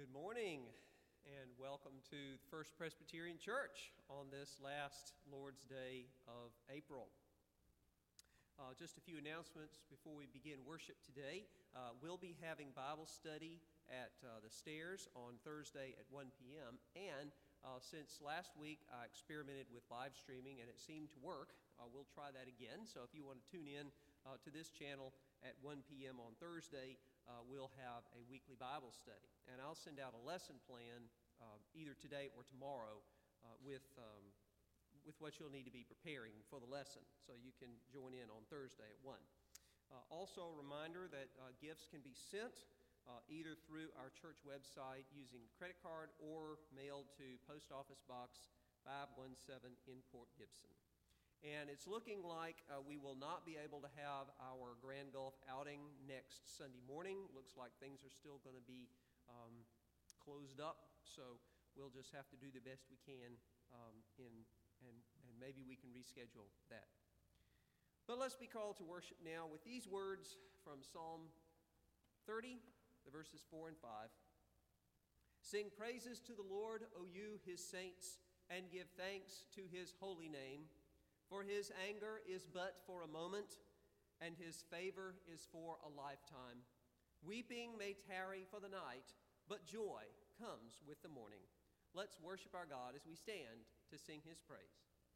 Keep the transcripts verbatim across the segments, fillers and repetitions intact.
Good morning and welcome to the First Presbyterian Church on this last Lord's Day of April. Uh, just a few announcements before we begin worship today. Uh, we'll be having Bible study at uh, the stairs on Thursday at one p.m. And uh, since last week I experimented with live streaming and it seemed to work, uh, we'll try that again. So if you want to tune in uh, to this channel at one p.m. on Thursday, Uh, we'll have a weekly Bible study. And I'll send out a lesson plan uh, either today or tomorrow uh, with, um, with what you'll need to be preparing for the lesson, so you can join in on Thursday at one. Uh, also a reminder that uh, gifts can be sent uh, either through our church website using credit card or mailed to Post Office Box five one seven in Port Gibson. And it's looking like uh, we will not be able to have our Grand Gulf outing next Sunday morning. Looks like things are still going to be um, closed up, so we'll just have to do the best we can, um, in, and, and maybe we can reschedule that. But let's be called to worship now with these words from Psalm thirty, the verses four and five. Sing praises to the Lord, O you, his saints, and give thanks to his holy name. For his anger is but for a moment, and his favor is for a lifetime. Weeping may tarry for the night, but joy comes with the morning. Let's worship our God as we stand to sing his praise.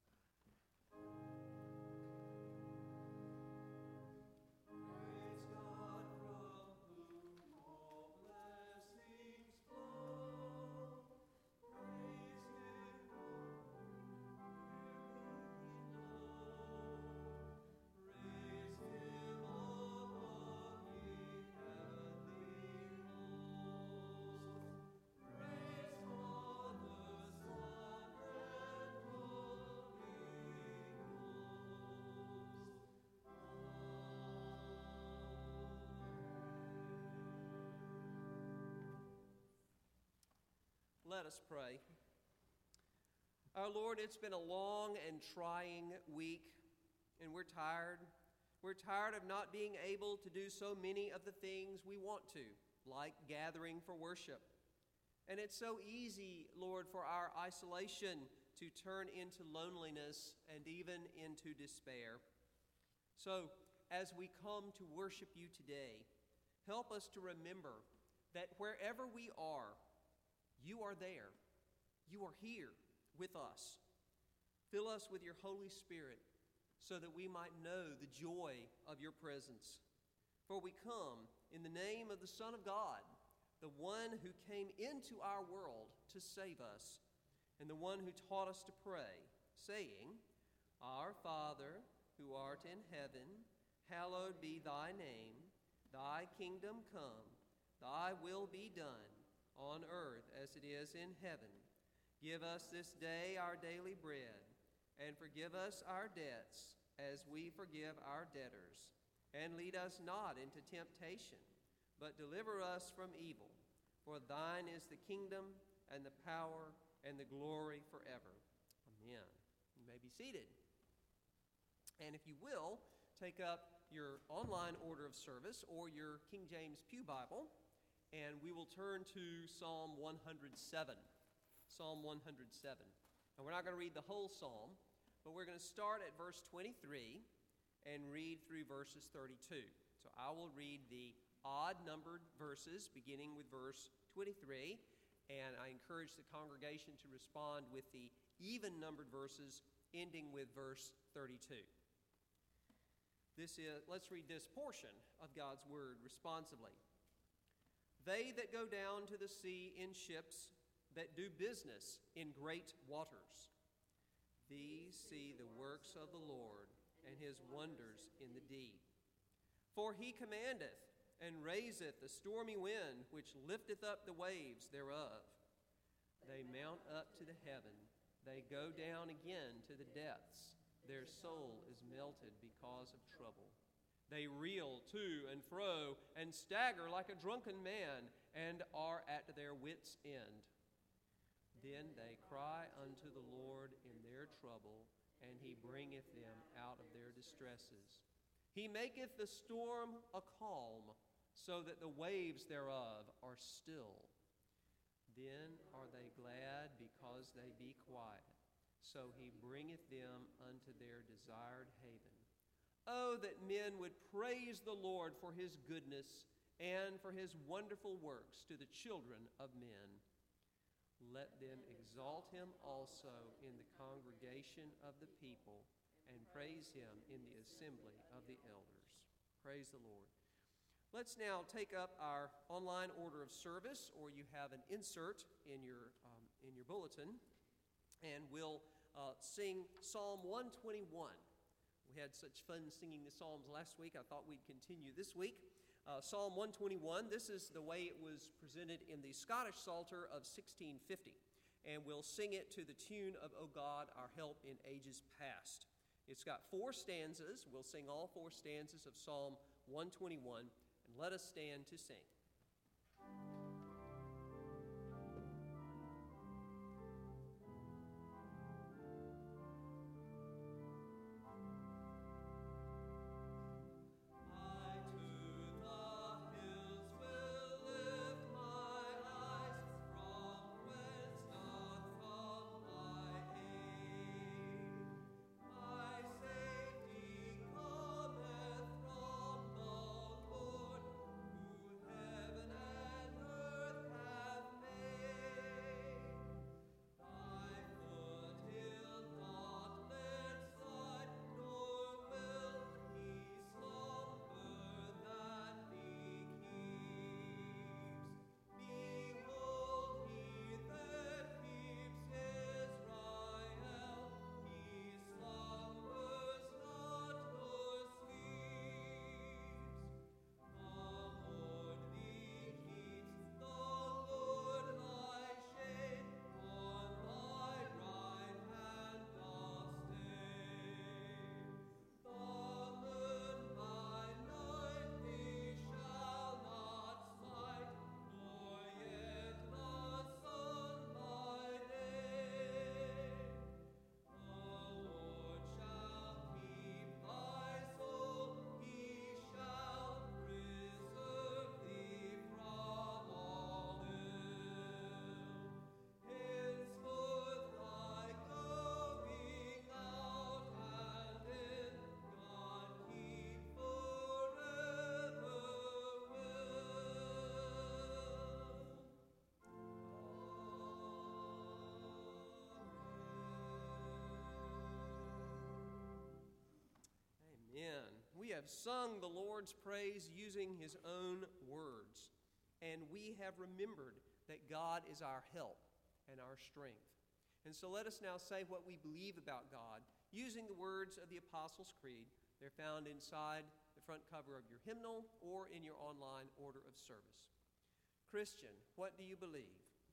Let us pray. Our Lord, it's been a long and trying week, and we're tired. We're tired of not being able to do so many of the things we want to, like gathering for worship. And it's so easy, Lord, for our isolation to turn into loneliness and even into despair. So, as we come to worship you today, help us to remember that wherever we are, you are there. You are here with us. Fill us with your Holy Spirit so that we might know the joy of your presence. For we come in the name of the Son of God, the one who came into our world to save us, and the one who taught us to pray, saying, Our Father, who art in heaven, hallowed be thy name. Thy kingdom come, thy will be done, on earth as it is in heaven. Give us this day our daily bread, and forgive us our debts as we forgive our debtors. And lead us not into temptation, but deliver us from evil. For thine is the kingdom, and the power, and the glory forever. Amen. You may be seated. And if you will, take up your online order of service or your King James Pew Bible, and we will turn to Psalm one hundred seven. Psalm one hundred seven. And we're not going to read the whole psalm, but we're going to start at verse twenty-three and read through verses thirty-two. So I will read the odd-numbered verses beginning with verse twenty-three, and I encourage the congregation to respond with the even-numbered verses ending with verse thirty-two. This is, let's read this portion of God's Word responsively. They that go down to the sea in ships, that do business in great waters. These see the works of the Lord, and his wonders in the deep. For he commandeth, and raiseth the stormy wind, which lifteth up the waves thereof. They mount up to the heaven, they go down again to the depths. Their soul is melted because of trouble. They reel to and fro, and stagger like a drunken man, and are at their wits' end. Then they cry unto the Lord in their trouble, and he bringeth them out of their distresses. He maketh the storm a calm, so that the waves thereof are still. Then are they glad because they be quiet. So he bringeth them unto their desired haven. Oh, that men would praise the Lord for his goodness and for his wonderful works to the children of men. Let them exalt him also in the congregation of the people, and praise him in the assembly of the elders. Praise the Lord. Let's now take up our online order of service, or you have an insert in your, um, in your bulletin, and we'll uh, sing Psalm one twenty-one. We had such fun singing the Psalms last week. I thought we'd continue this week. Uh, Psalm one twenty-one, this is the way it was presented in the Scottish Psalter of sixteen fifty. And we'll sing it to the tune of O God, Our Help in Ages Past. It's got four stanzas. We'll sing all four stanzas of Psalm one twenty-one. And let us stand to sing. We have sung the Lord's praise using his own words, and we have remembered that God is our help and our strength. And so let us now say what we believe about God using the words of the Apostles' Creed. They're found inside the front cover of your hymnal or in your online order of service. Christian, what do you believe?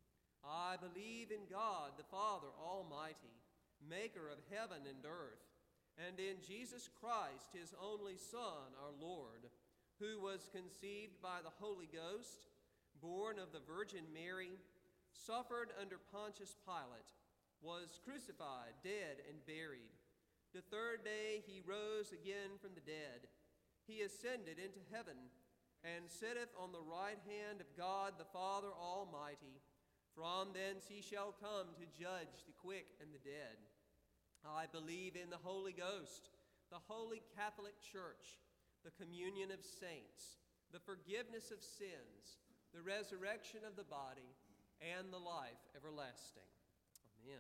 I believe in God, the Father Almighty, maker of heaven and earth, and in Jesus Christ, his only Son, our Lord, who was conceived by the Holy Ghost, born of the Virgin Mary, suffered under Pontius Pilate, was crucified, dead, and buried. The third day he rose again from the dead. He ascended into heaven, and sitteth on the right hand of God the Father Almighty. From thence he shall come to judge the quick and the dead. I believe in the Holy Ghost, the Holy Catholic Church, the communion of saints, the forgiveness of sins, the resurrection of the body, and the life everlasting. Amen.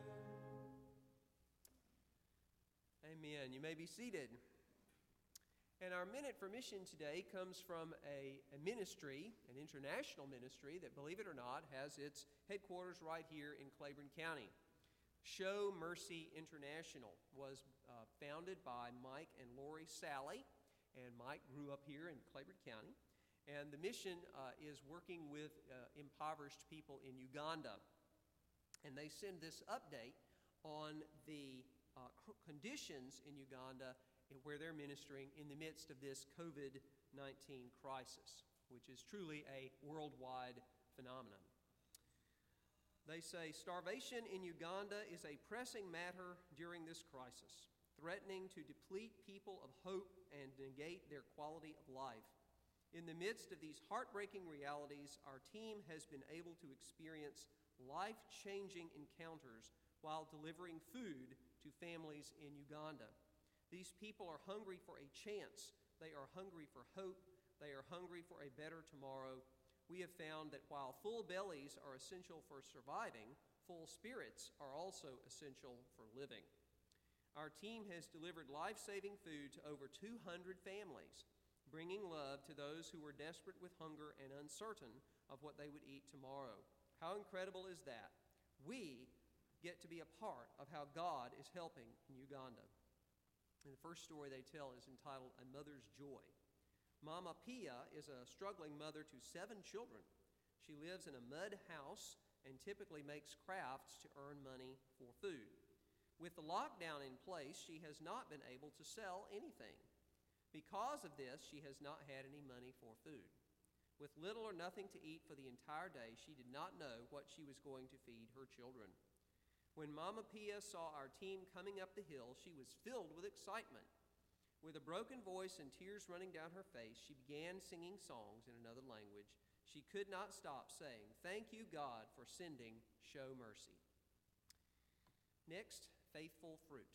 Amen. You may be seated. And our Minute for Mission today comes from a, a ministry, an international ministry that, believe it or not, has its headquarters right here in Claiborne County. Show Mercy International was uh, founded by Mike and Lori Sally, and Mike grew up here in Claiborne County. And the mission uh, is working with uh, impoverished people in Uganda. And they send this update on the uh, conditions in Uganda where they're ministering in the midst of this covid nineteen crisis, which is truly a worldwide phenomenon. They say, starvation in Uganda is a pressing matter during this crisis, threatening to deplete people of hope and negate their quality of life. In the midst of these heartbreaking realities, our team has been able to experience life-changing encounters while delivering food to families in Uganda. These people are hungry for a chance. They are hungry for hope. They are hungry for a better tomorrow. We have found that while full bellies are essential for surviving, full spirits are also essential for living. Our team has delivered life-saving food to over two hundred families, bringing love to those who were desperate with hunger and uncertain of what they would eat tomorrow. How incredible is that? We get to be a part of how God is helping in Uganda. And the first story they tell is entitled A Mother's Joy. Mama Pia is a struggling mother to seven children. She lives in a mud house and typically makes crafts to earn money for food. With the lockdown in place, she has not been able to sell anything. Because of this, she has not had any money for food. With little or nothing to eat for the entire day, she did not know what she was going to feed her children. When Mama Pia saw our team coming up the hill, she was filled with excitement. With a broken voice and tears running down her face, she began singing songs in another language. She could not stop saying, "Thank you, God, for sending Show Mercy." Next, faithful fruit.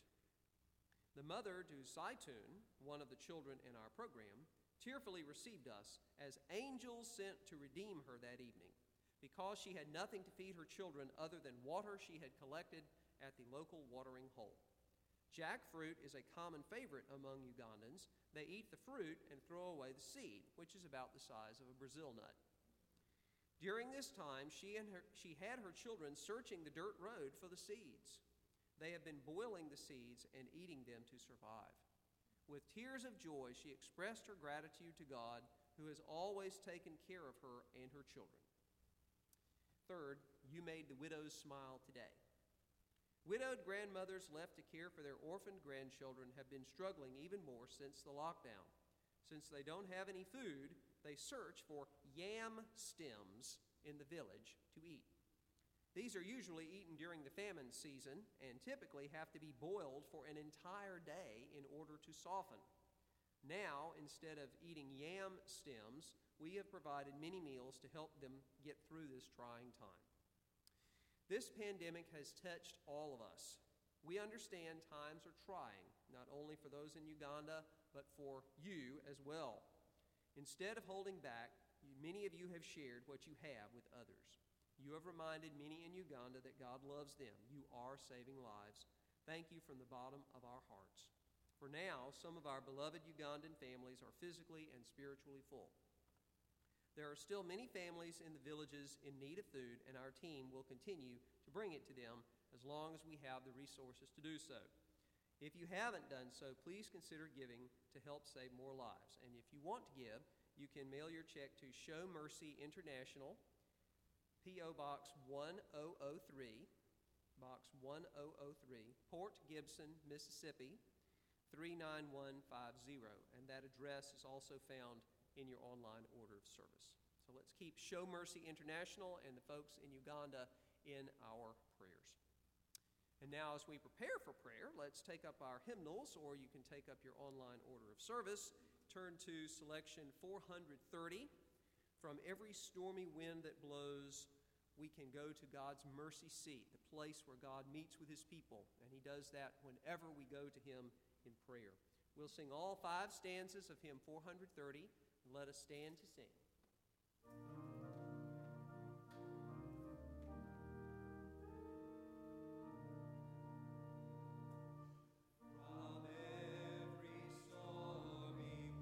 The mother, Du Saitun, one of the children in our program, tearfully received us as angels sent to redeem her that evening, because she had nothing to feed her children other than water she had collected at the local watering hole. Jackfruit is a common favorite among Ugandans. They eat the fruit and throw away the seed, which is about the size of a Brazil nut. During this time, she, and her, she had her children searching the dirt road for the seeds. They have been boiling the seeds and eating them to survive. With tears of joy, she expressed her gratitude to God, who has always taken care of her and her children. Third, you made the widows smile today. Widowed grandmothers left to care for their orphaned grandchildren have been struggling even more since the lockdown. Since they don't have any food, they search for yam stems in the village to eat. These are usually eaten during the famine season and typically have to be boiled for an entire day in order to soften. Now, instead of eating yam stems, we have provided many meals to help them get through this trying time. This pandemic has touched all of us. We understand times are trying, not only for those in Uganda, but for you as well. Instead of holding back, many of you have shared what you have with others. You have reminded many in Uganda that God loves them. You are saving lives. Thank you from the bottom of our hearts. For now, some of our beloved Ugandan families are physically and spiritually full. There are still many families in the villages in need of food, and our team will continue to bring it to them as long as we have the resources to do so. If you haven't done so, please consider giving to help save more lives. And if you want to give, you can mail your check to Show Mercy International, P O. Box one thousand three, Box one thousand three, Port Gibson, Mississippi, three nine one five zero. And that address is also found in your online order of service. So let's keep Show Mercy International and the folks in Uganda in our prayers. And now as we prepare for prayer, let's take up our hymnals, or you can take up your online order of service. Turn to selection four hundred thirty. From every stormy wind that blows, we can go to God's mercy seat, the place where God meets with his people. And he does that whenever we go to him in prayer. We'll sing all five stanzas of hymn four hundred thirty. Let us stand to sing. From every stormy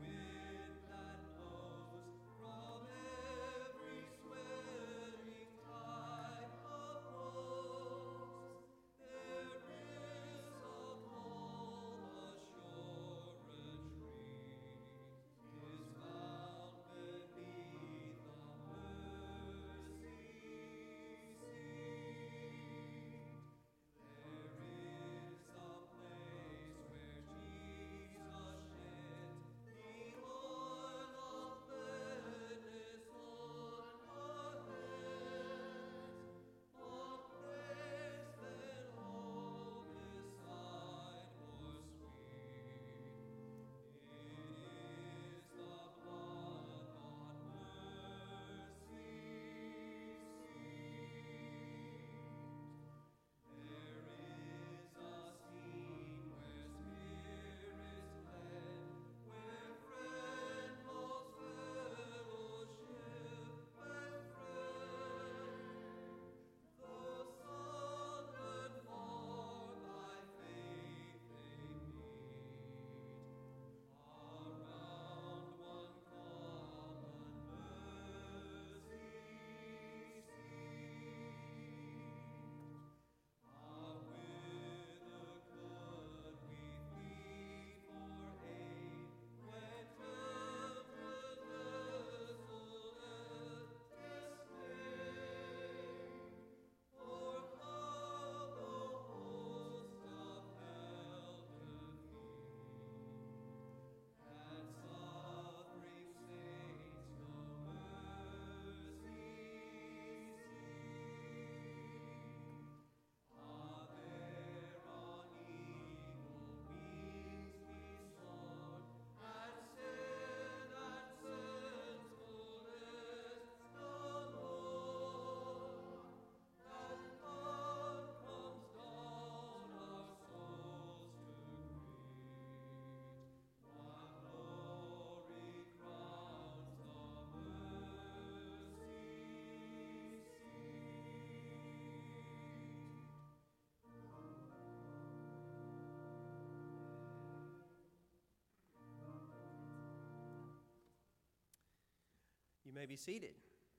You may be seated.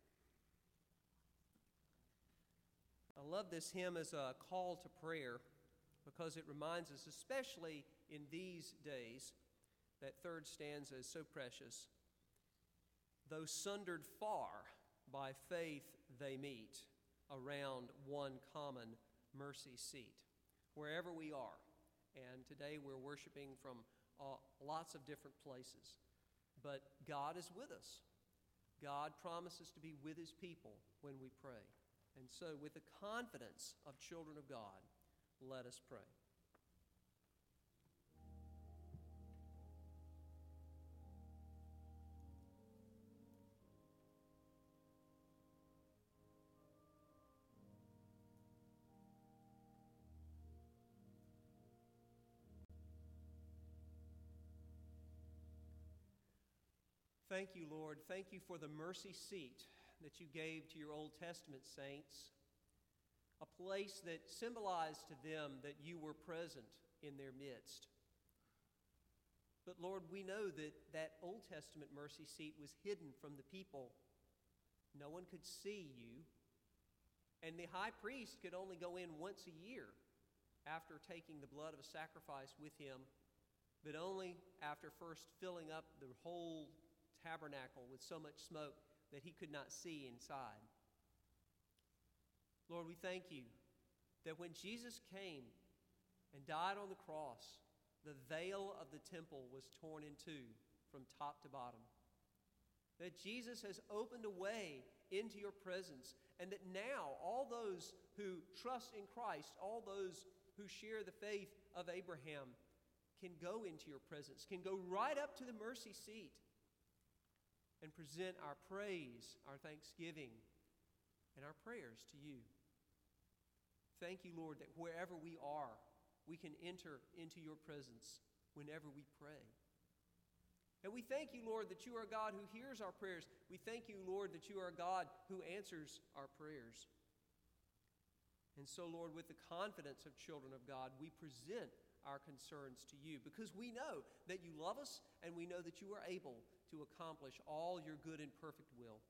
I love this hymn as a call to prayer because it reminds us, especially in these days, that third stanza is so precious. Though sundered far, by faith they meet around one common mercy seat. Wherever we are, and today we're worshiping from uh, lots of different places, but God is with us. God promises to be with His people when we pray. And so, with the confidence of children of God, let us pray. Thank you, Lord. Thank you for the mercy seat that you gave to your Old Testament saints, a place that symbolized to them that you were present in their midst. But Lord, we know that that Old Testament mercy seat was hidden from the people. No one could see you, and the high priest could only go in once a year after taking the blood of a sacrifice with him, but only after first filling up the whole tabernacle with so much smoke that he could not see inside. Lord, we thank you that when Jesus came and died on the cross, the veil of the temple was torn in two from top to bottom. That Jesus has opened a way into your presence, and that now all those who trust in Christ, all those who share the faith of Abraham, can go into your presence, can go right up to the mercy seat and present our praise, our thanksgiving, and our prayers to you. Thank you, Lord, that wherever we are, we can enter into your presence whenever we pray. And we thank you, Lord, that you are a God who hears our prayers. We thank you, Lord, that you are a God who answers our prayers. And so, Lord, with the confidence of children of God, we present our concerns to you because we know that you love us and we know that you are able to accomplish all your good and perfect will.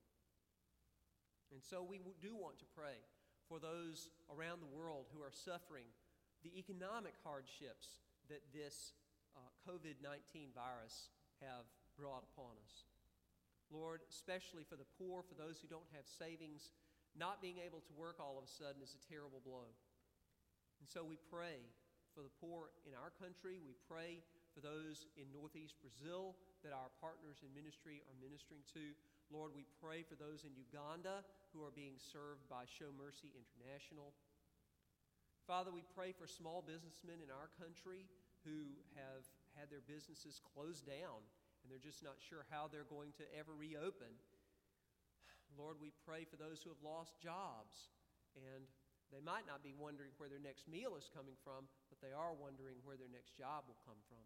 And so we do want to pray for those around the world who are suffering the economic hardships that this uh, covid nineteen virus have brought upon us. Lord, especially for the poor, for those who don't have savings, not being able to work all of a sudden is a terrible blow. And so we pray for the poor in our country. We pray for those in northeast Brazil that our partners in ministry are ministering to. Lord, we pray for those in Uganda who are being served by Show Mercy International. Father, we pray for small businessmen in our country who have had their businesses closed down and they're just not sure how they're going to ever reopen. Lord, we pray for those who have lost jobs, and they might not be wondering where their next meal is coming from, but they are wondering where their next job will come from.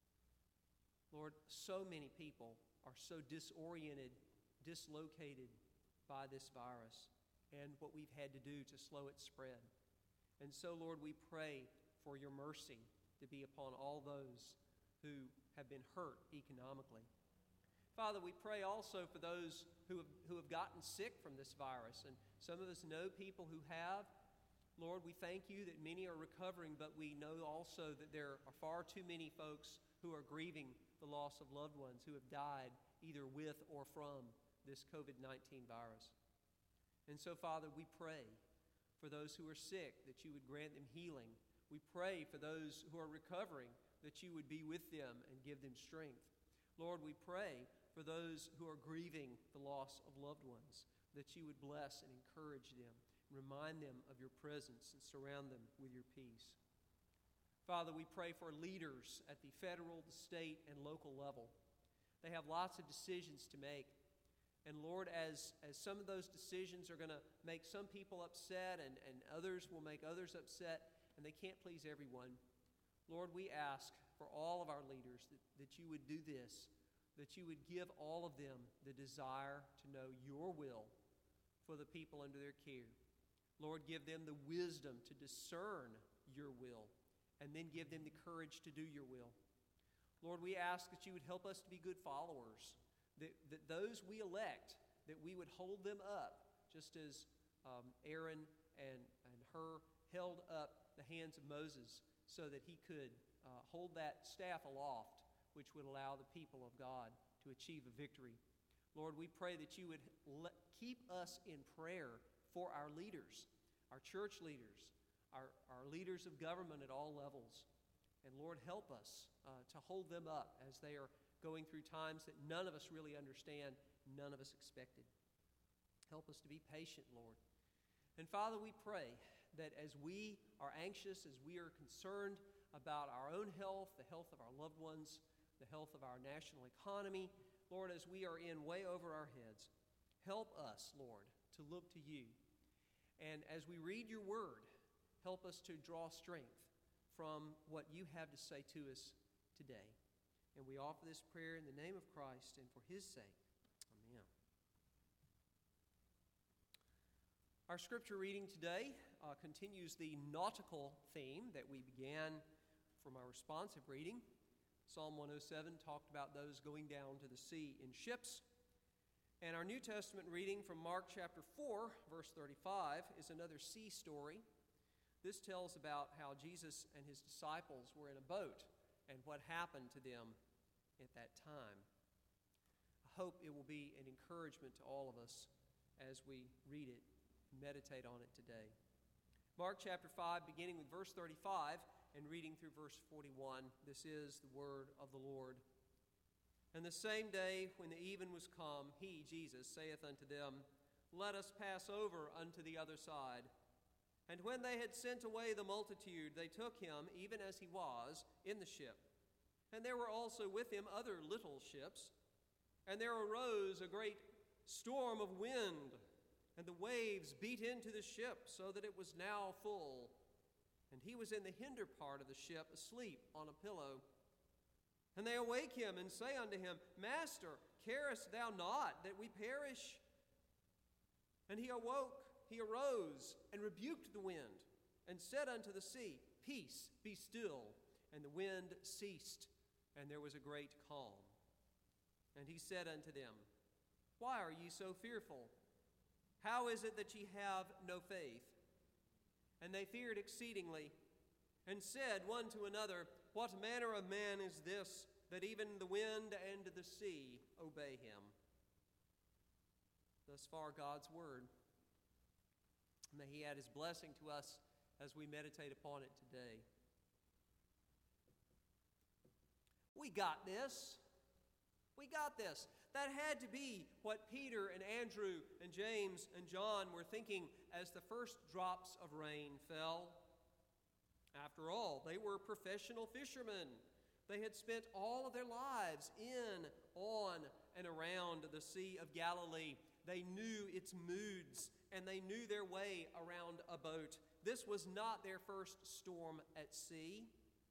Lord, so many people are so disoriented, dislocated by this virus and what we've had to do to slow its spread. And so, Lord, we pray for your mercy to be upon all those who have been hurt economically. Father, we pray also for those who have, who have gotten sick from this virus, and some of us know people who have. Lord, we thank you that many are recovering, but we know also that there are far too many folks who are grieving the loss of loved ones who have died either with or from this covid nineteen virus. And so, Father, we pray for those who are sick that you would grant them healing. We pray for those who are recovering that you would be with them and give them strength. Lord, we pray for those who are grieving the loss of loved ones, that you would bless and encourage them, remind them of your presence, and surround them with your peace. Father, we pray for leaders at the federal, the state, and local level. They have lots of decisions to make. And Lord, as, as some of those decisions are going to make some people upset and, and others will make others upset, and they can't please everyone, Lord, we ask for all of our leaders that, that you would do this, that you would give all of them the desire to know your will for the people under their care. Lord, give them the wisdom to discern your will, and then give them the courage to do your will. Lord, we ask that you would help us to be good followers, that, that those we elect that we would hold them up, just as um, Aaron and, and Hur held up the hands of Moses so that he could uh, hold that staff aloft, which would allow the people of God to achieve a victory. Lord, we pray that you would le- keep us in prayer for our leaders, our church leaders, our, our leaders of government at all levels. And Lord, help us uh, to hold them up as they are going through times that none of us really understand, none of us expected. Help us to be patient, Lord. And Father, we pray that as we are anxious, as we are concerned about our own health, the health of our loved ones, the health of our national economy, Lord, as we are in way over our heads, help us, Lord, to look to you. And as we read your word, help us to draw strength from what you have to say to us today. And we offer this prayer in the name of Christ and for his sake. Amen. Our scripture reading today uh, continues the nautical theme that we began from our responsive reading. Psalm one oh seven talked about those going down to the sea in ships. And our New Testament reading from Mark chapter four, verse thirty-five, is another sea story. This tells about how Jesus and his disciples were in a boat and what happened to them at that time. I hope it will be an encouragement to all of us as we read it and meditate on it today. Mark chapter five, beginning with verse thirty-five and reading through verse forty-one, this is the word of the Lord. And the same day when the even was come, he, Jesus, saith unto them, Let us pass over unto the other side. And when they had sent away the multitude, they took him, even as he was, in the ship. And there were also with him other little ships. And there arose a great storm of wind, and the waves beat into the ship, so that it was now full. And he was in the hinder part of the ship, asleep on a pillow. And they awake him, and say unto him, Master, carest thou not that we perish? And he awoke, he arose, and rebuked the wind, and said unto the sea, Peace, be still. And the wind ceased, and there was a great calm. And he said unto them, Why are ye so fearful? How is it that ye have no faith? And they feared exceedingly, and said one to another, What manner of man is this, that even the wind and the sea obey him? Thus far, God's word. May he add his blessing to us as we meditate upon it today. We got this. We got this. That had to be what Peter and Andrew and James and John were thinking as the first drops of rain fell. After all, they were professional fishermen. They had spent all of their lives in, on, and around the Sea of Galilee. They knew its moods, and they knew their way around a boat. This was not their first storm at sea.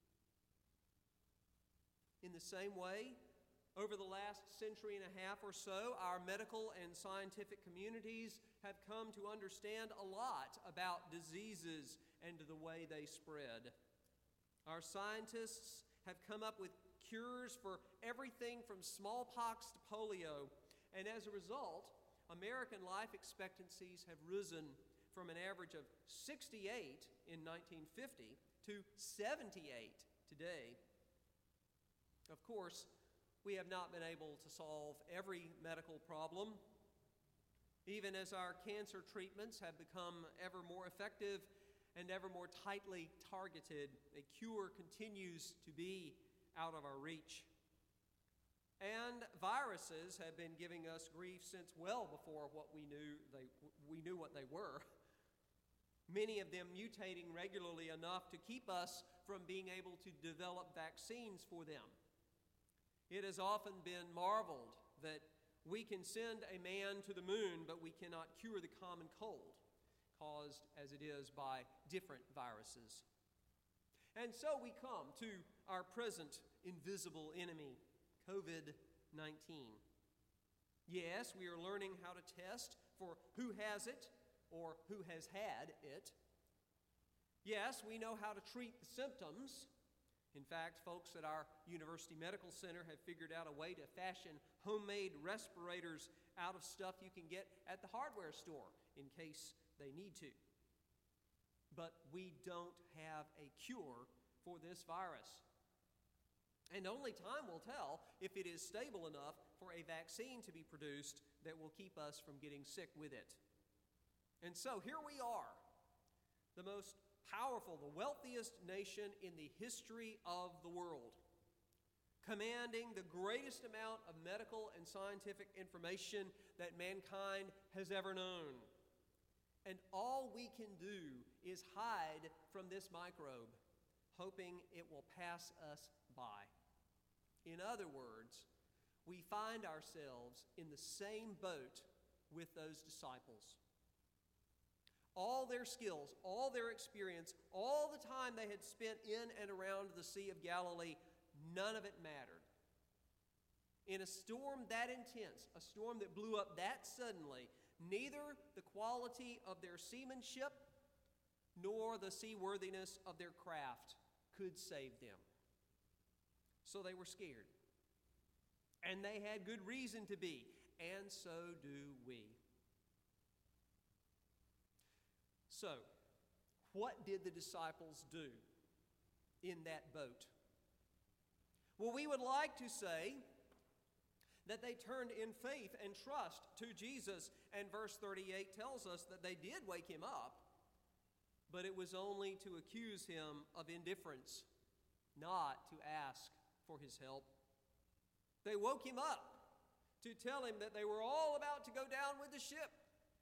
In the same way, over the last century and a half or so, our medical and scientific communities have come to understand a lot about diseases and the way they spread. Our scientists have come up with cures for everything from smallpox to polio, and as a result, American life expectancies have risen from an average of sixty-eight in nineteen fifty to seventy-eight today. Of course, we have not been able to solve every medical problem. Even as our cancer treatments have become ever more effective and ever more tightly targeted, a cure continues to be out of our reach. And viruses have been giving us grief since well before what we knew they we knew what they were. Many of them mutating regularly enough to keep us from being able to develop vaccines for them. It has often been marveled that we can send a man to the moon, but we cannot cure the common cold, caused as it is by different viruses. And so we come to our present invisible enemy, covid nineteen. Yes, we are learning how to test for who has it or who has had it. Yes, we know how to treat the symptoms. In fact, folks at our University Medical Center have figured out a way to fashion homemade respirators out of stuff you can get at the hardware store in case they need to. But we don't have a cure for this virus. And only time will tell if it is stable enough for a vaccine to be produced that will keep us from getting sick with it. And so here we are, the most powerful, the wealthiest nation in the history of the world, commanding the greatest amount of medical and scientific information that mankind has ever known. And all we can do is hide from this microbe, hoping it will pass us by. In other words, we find ourselves in the same boat with those disciples. All their skills, all their experience, all the time they had spent in and around the Sea of Galilee, none of it mattered. In a storm that intense, a storm that blew up that suddenly, neither the quality of their seamanship nor the seaworthiness of their craft could save them. So they were scared. And they had good reason to be, and so do we. So, what did the disciples do in that boat? Well, we would like to say that they turned in faith and trust to Jesus, and verse thirty-eight tells us that they did wake him up, but it was only to accuse him of indifference, not to ask for his help. They woke him up to tell him that they were all about to go down with the ship.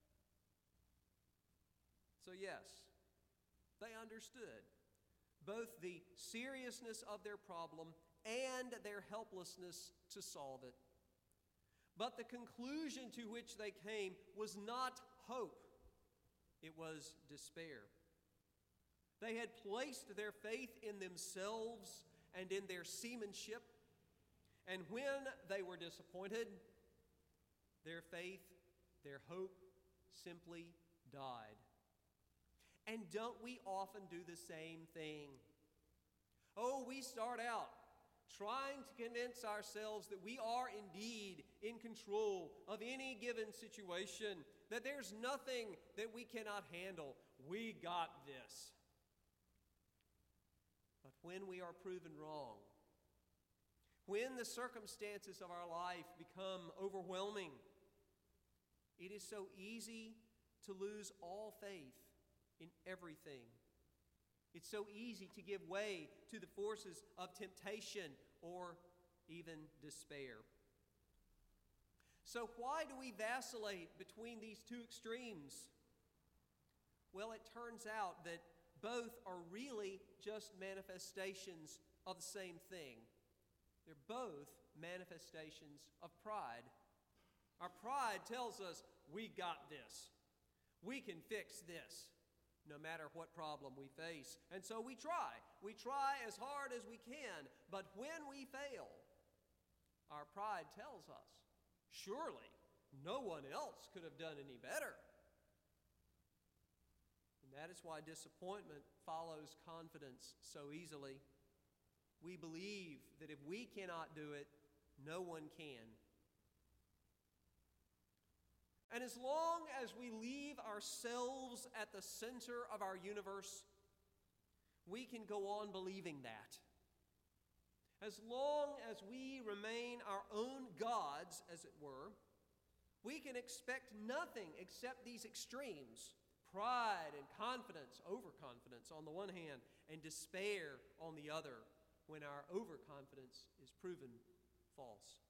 So yes, they understood both the seriousness of their problem and their helplessness to solve it. But the conclusion to which they came was not hope. It was despair. They had placed their faith in themselves and in their seamanship, and when they were disappointed, their faith, their hope simply died. And don't we often do the same thing? Oh, we start out trying to convince ourselves that we are indeed in control of any given situation, that there's nothing that we cannot handle. We got this. But when we are proven wrong, when the circumstances of our life become overwhelming, it is so easy to lose all faith in everything. It's so easy to give way to the forces of temptation or even despair. So why do we vacillate between these two extremes? Well, it turns out that both are really just manifestations of the same thing. They're both manifestations of pride. Our pride tells us, we got this. We can fix this, no matter what problem we face. And so we try. We try as hard as we can. But when we fail, our pride tells us, surely no one else could have done any better. And that is why disappointment follows confidence so easily. We believe that if we cannot do it, no one can. And as long as we leave ourselves at the center of our universe, we can go on believing that. As long as we remain our own gods, as it were, we can expect nothing except these extremes: pride and confidence, overconfidence on the one hand, and despair on the other, when our overconfidence is proven false.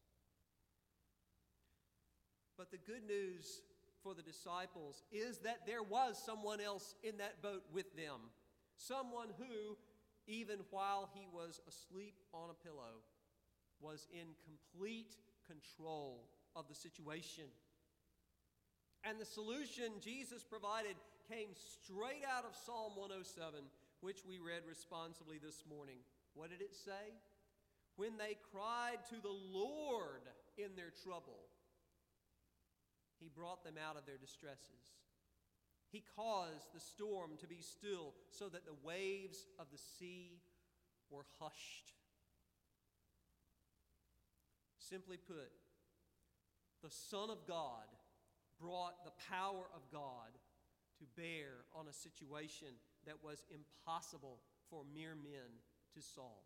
But the good news for the disciples is that there was someone else in that boat with them. Someone who, even while he was asleep on a pillow, was in complete control of the situation. And the solution Jesus provided came straight out of Psalm one oh seven, which we read responsibly this morning. What did it say? When they cried to the Lord in their trouble, He brought them out of their distresses. He caused the storm to be still so that the waves of the sea were hushed. Simply put, the Son of God brought the power of God to bear on a situation that was impossible for mere men to solve.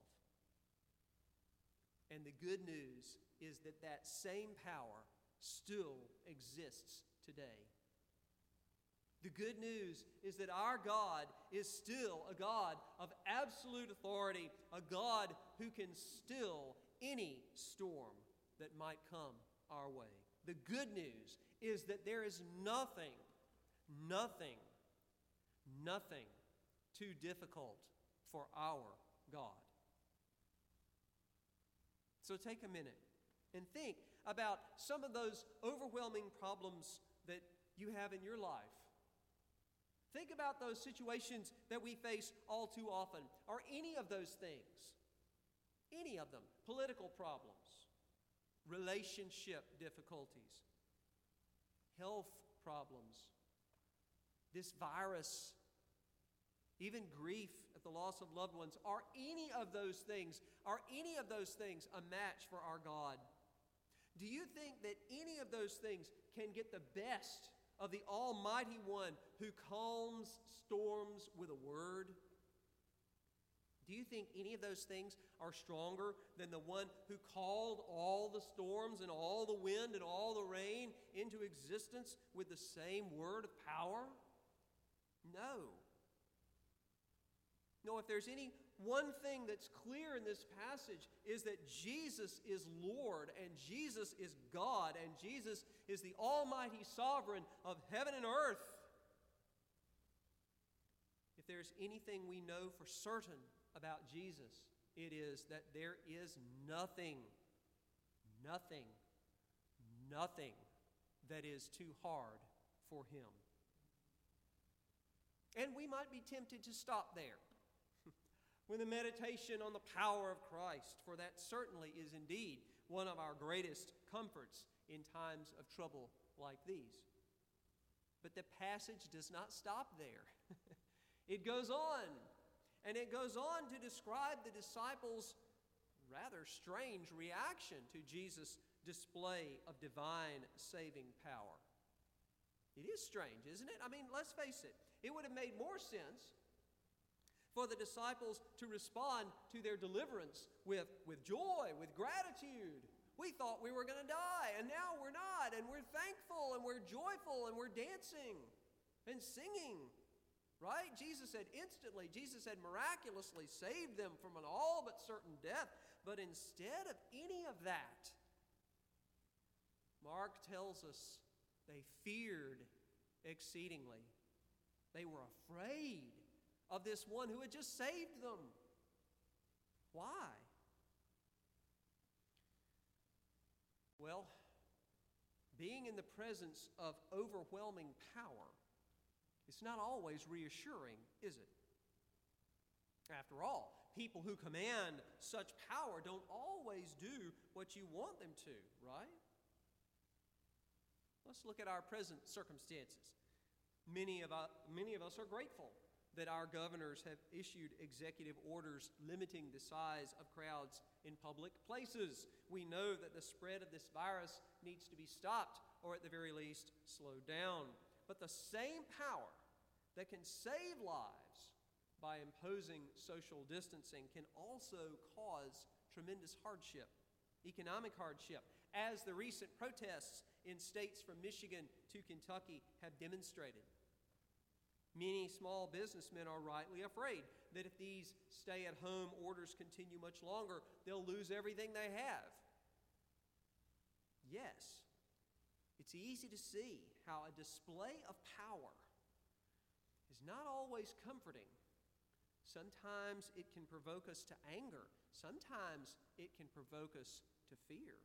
And the good news is that that same power still exists today. The good news is that our God is still a God of absolute authority, a God who can still any storm that might come our way. The good news is that there is nothing, nothing, nothing too difficult for our God. So take a minute and think about some of those overwhelming problems that you have in your life. Think about those situations that we face all too often. Are any of those things, any of them, political problems, relationship difficulties, health problems, this virus, even grief at the loss of loved ones, are any of those things, are any of those things a match for our God? Do you think that any of those things can get the best of the Almighty One who calms storms with a word? Do you think any of those things are stronger than the one who called all the storms and all the wind and all the rain into existence with the same word of power? No. No, if there's any one thing that's clear in this passage is that Jesus is Lord and Jesus is God and Jesus is the almighty sovereign of heaven and earth. If there's anything we know for certain about Jesus, it is that there is nothing, nothing, nothing that is too hard for him. And we might be tempted to stop there with a meditation on the power of Christ, for that certainly is indeed one of our greatest comforts in times of trouble like these. But the passage does not stop there. It goes on, and it goes on to describe the disciples' rather strange reaction to Jesus' display of divine saving power. It is strange, isn't it? I mean, let's face it. It would have made more sense for the disciples to respond to their deliverance with, with joy, with gratitude. We thought we were going to die, and now we're not, and we're thankful, and we're joyful, and we're dancing and singing. Right? Jesus had instantly, Jesus had miraculously saved them from an all but certain death. But instead of any of that, Mark tells us they feared exceedingly. They were afraid of this one who had just saved them. Why? Well, being in the presence of overwhelming power, it's not always reassuring, is it? After all, people who command such power don't always do what you want them to, right? Let's look at our present circumstances. Many of us, many of us are grateful that our governors have issued executive orders limiting the size of crowds in public places. We know that the spread of this virus needs to be stopped, or at the very least, slowed down. But the same power that can save lives by imposing social distancing can also cause tremendous hardship, economic hardship, as the recent protests in states from Michigan to Kentucky have demonstrated. Many small businessmen are rightly afraid that if these stay-at-home orders continue much longer, they'll lose everything they have. Yes, it's easy to see how a display of power is not always comforting. Sometimes it can provoke us to anger. Sometimes it can provoke us to fear.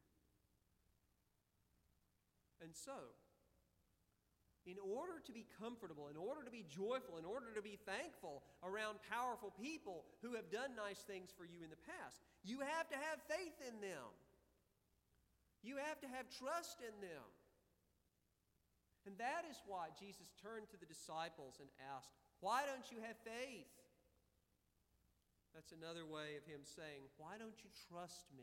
And so, in order to be comfortable, in order to be joyful, in order to be thankful around powerful people who have done nice things for you in the past, you have to have faith in them. You have to have trust in them. And that is why Jesus turned to the disciples and asked, "Why don't you have faith?" That's another way of him saying, why don't you trust me?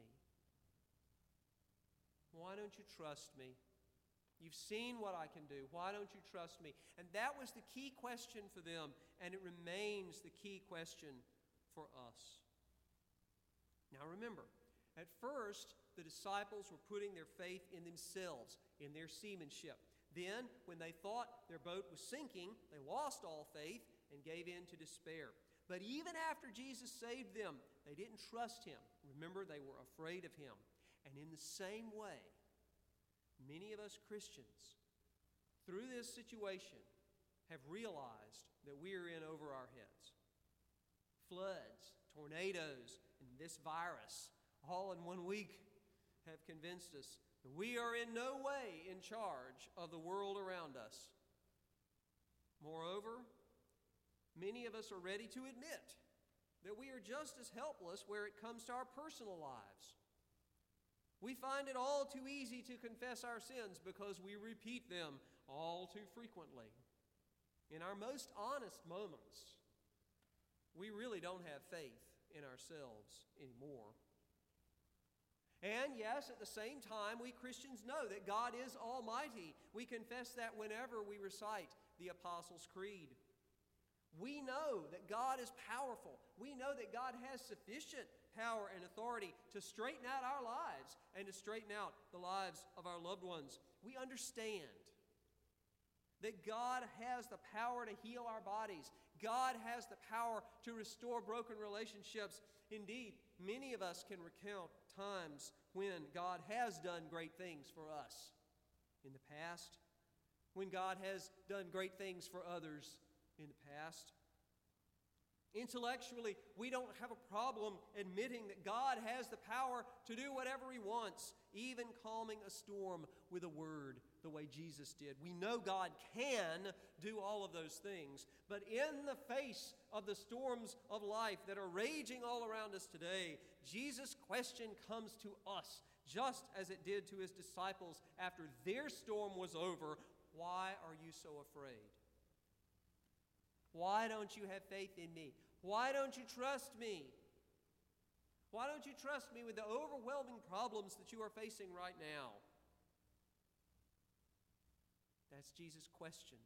Why don't you trust me? You've seen what I can do. Why don't you trust me? And that was the key question for them, and it remains the key question for us. Now remember, at first, the disciples were putting their faith in themselves, in their seamanship. Then, when they thought their boat was sinking, they lost all faith and gave in to despair. But even after Jesus saved them, they didn't trust him. Remember, they were afraid of him. And in the same way, many of us Christians, through this situation, have realized that we are in over our heads. Floods, tornadoes, and this virus, all in one week, have convinced us that we are in no way in charge of the world around us. Moreover, many of us are ready to admit that we are just as helpless where it comes to our personal lives. We find it all too easy to confess our sins because we repeat them all too frequently. In our most honest moments, we really don't have faith in ourselves anymore. And yes, at the same time, we Christians know that God is almighty. We confess that whenever we recite the Apostles' Creed. We know that God is powerful. We know that God has sufficient power and authority to straighten out our lives and to straighten out the lives of our loved ones. We understand that God has the power to heal our bodies. God has the power to restore broken relationships. Indeed, many of us can recount times when God has done great things for us in the past, when God has done great things for others in the past. Intellectually, we don't have a problem admitting that God has the power to do whatever he wants, even calming a storm with a word, the way Jesus did. We know God can do all of those things, but in the face of the storms of life that are raging all around us today, Jesus' question comes to us, just as it did to his disciples after their storm was over. Why are you so afraid? Why don't you have faith in me? Why don't you trust me? Why don't you trust me with the overwhelming problems that you are facing right now? That's Jesus' question.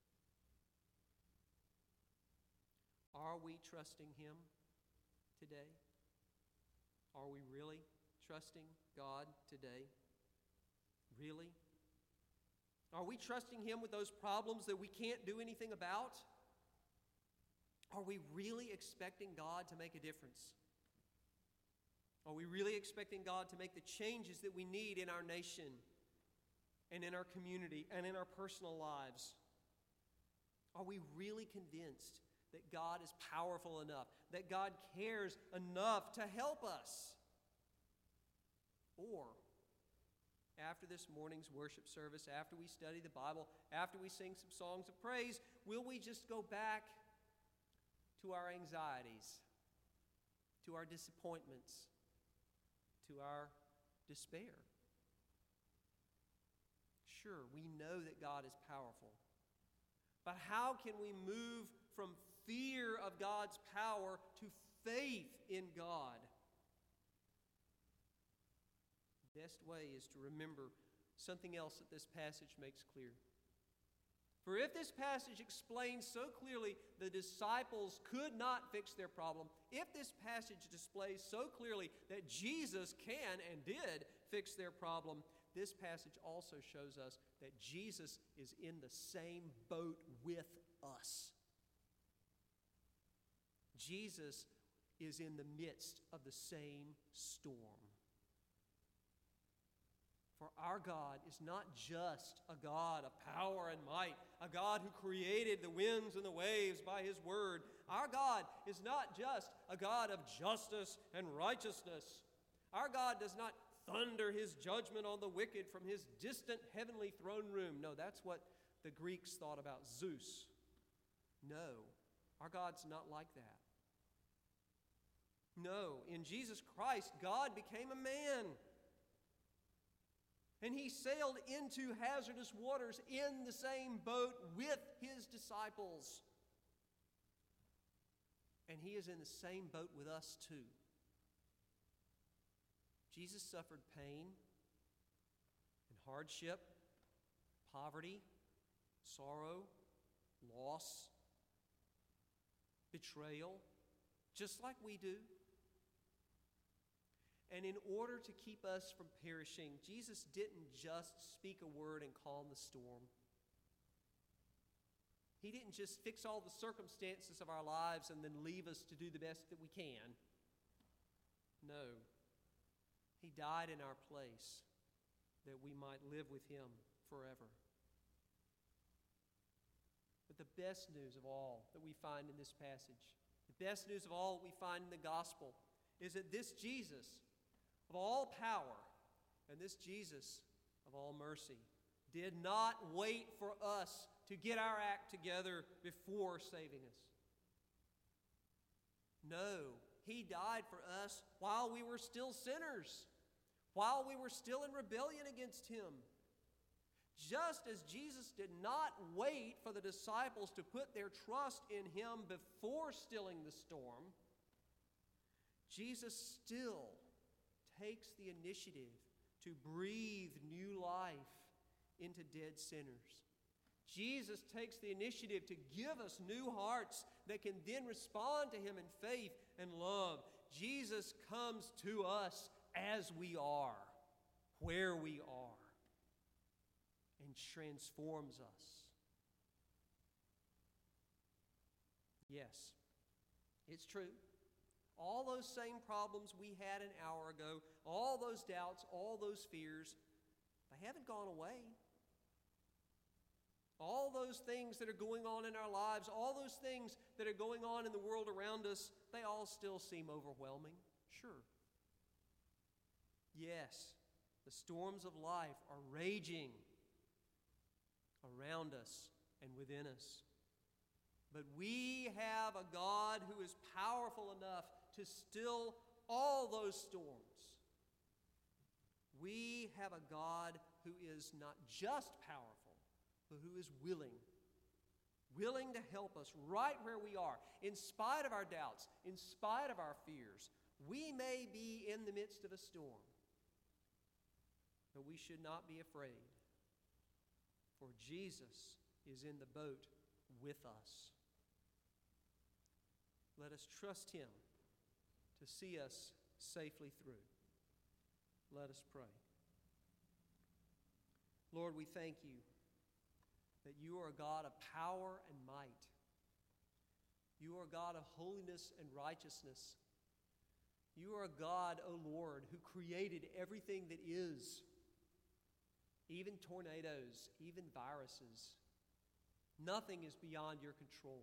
Are we trusting him today? Are we really trusting God today? Really? Are we trusting him with those problems that we can't do anything about? Are we really expecting God to make a difference? Are we really expecting God to make the changes that we need in our nation and in our community and in our personal lives? Are we really convinced that God is powerful enough, that God cares enough to help us? Or, after this morning's worship service, after we study the Bible, after we sing some songs of praise, will we just go back to our anxieties, to our disappointments, to our despair? Sure, we know that God is powerful. But how can we move from fear of God's power to faith in God? The best way is to remember something else that this passage makes clear. For if this passage explains so clearly the disciples could not fix their problem, if this passage displays so clearly that Jesus can and did fix their problem, this passage also shows us that Jesus is in the same boat with us. Jesus is in the midst of the same storm. For our God is not just a God of power and might, a God who created the winds and the waves by his word. Our God is not just a God of justice and righteousness. Our God does not thunder his judgment on the wicked from his distant heavenly throne room. No, that's what the Greeks thought about Zeus. No, our God's not like that. No, in Jesus Christ, God became a man. And he sailed into hazardous waters in the same boat with his disciples. And he is in the same boat with us too. Jesus suffered pain and hardship, poverty, sorrow, loss, betrayal, just like we do. And in order to keep us from perishing, Jesus didn't just speak a word and calm the storm. He didn't just fix all the circumstances of our lives and then leave us to do the best that we can. No. He died in our place that we might live with him forever. But the best news of all that we find in this passage, the best news of all that we find in the gospel, is that this Jesus of all power and this Jesus of all mercy did not wait for us to get our act together before saving us. No, he died for us while we were still sinners, while we were still in rebellion against him. Just as Jesus did not wait for the disciples to put their trust in him before stilling the storm, Jesus still takes the initiative to breathe new life into dead sinners. Jesus takes the initiative to give us new hearts that can then respond to him in faith and love. Jesus comes to us as we are, where we are, and transforms us. Yes, it's true. All those same problems we had an hour ago, all those doubts, all those fears, they haven't gone away. All those things that are going on in our lives, all those things that are going on in the world around us, they all still seem overwhelming. Sure. Yes, the storms of life are raging around us and within us. But we have a God who is powerful enough to still all those storms. We have a God who is not just powerful, but who is willing, willing to help us right where we are, in spite of our doubts, in spite of our fears. We may be in the midst of a storm, but we should not be afraid, for Jesus is in the boat with us. Let us trust him to see us safely through. Let us pray. Lord, we thank you that you are a God of power and might. You are a God of holiness and righteousness. You are a God, O Lord, who created everything that is, even tornadoes, even viruses. Nothing is beyond your control.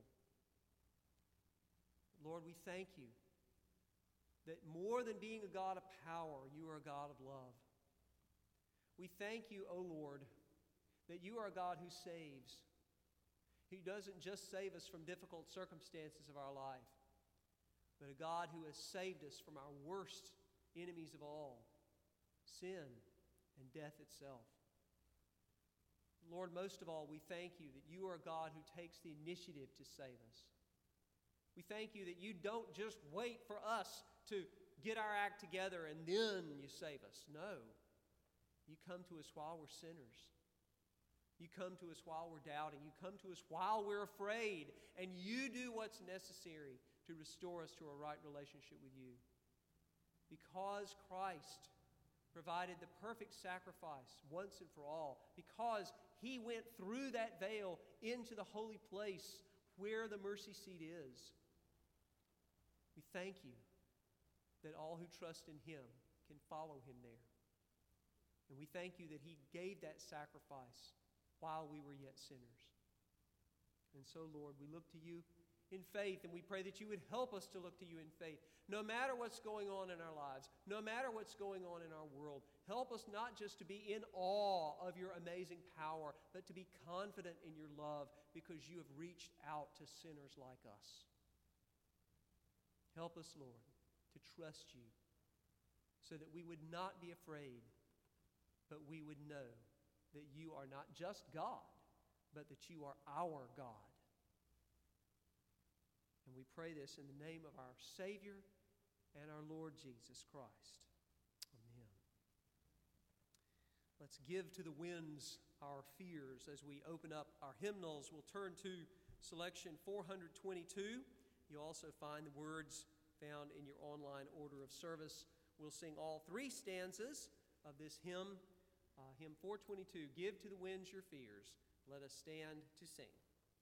Lord, we thank you that more than being a God of power, you are a God of love. We thank you, O Lord, that you are a God who saves, who doesn't just save us from difficult circumstances of our life, but a God who has saved us from our worst enemies of all, sin and death itself. Lord, most of all, we thank you that you are a God who takes the initiative to save us. We thank you that you don't just wait for us to get our act together and then you save us. No. You come to us while we're sinners. You come to us while we're doubting. You come to us while we're afraid. And you do what's necessary to restore us to a right relationship with you. Because Christ provided the perfect sacrifice once and for all. Because he went through that veil into the holy place where the mercy seat is. We thank you that all who trust in him can follow him there. And we thank you that he gave that sacrifice while we were yet sinners. And so, Lord, we look to you in faith, and we pray that you would help us to look to you in faith. No matter what's going on in our lives, no matter what's going on in our world, help us not just to be in awe of your amazing power, but to be confident in your love because you have reached out to sinners like us. Help us, Lord, to trust you so that we would not be afraid, but we would know that you are not just God, but that you are our God. And we pray this in the name of our Savior and our Lord Jesus Christ. Amen. Let's give to the winds our fears as we open up our hymnals. We'll turn to selection four hundred twenty-two. You'll also find the words found in your online order of service. We'll sing all three stanzas of this hymn, uh, hymn four twenty-two, Give to the Winds Your Fears. Let us stand to sing.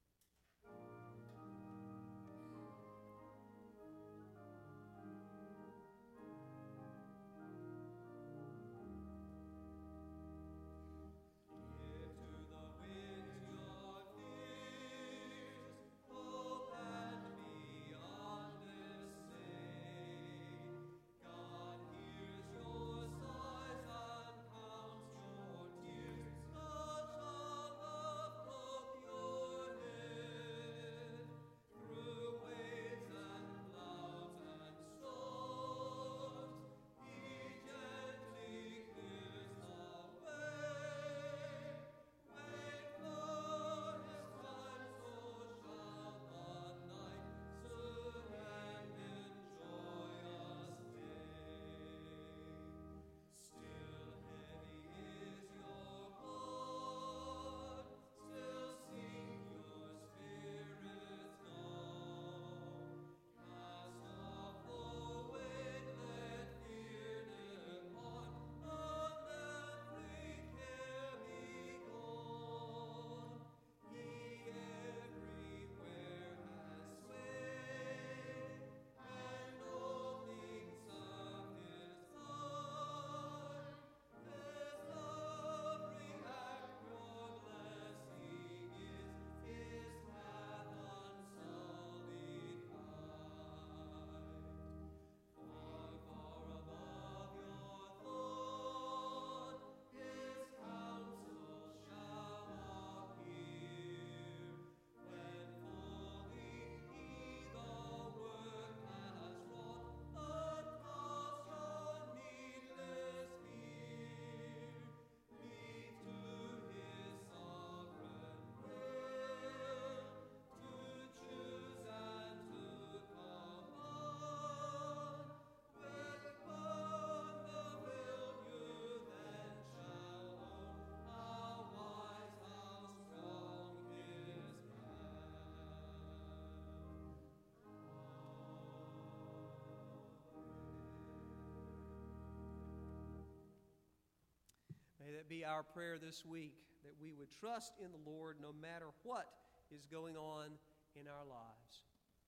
May that be our prayer this week, that we would trust in the Lord no matter what is going on in our lives.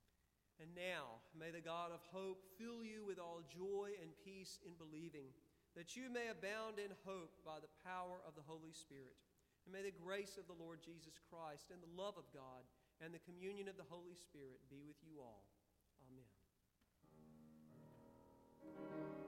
And now, may the God of hope fill you with all joy and peace in believing, that you may abound in hope by the power of the Holy Spirit. And may the grace of the Lord Jesus Christ and the love of God and the communion of the Holy Spirit be with you all. Amen.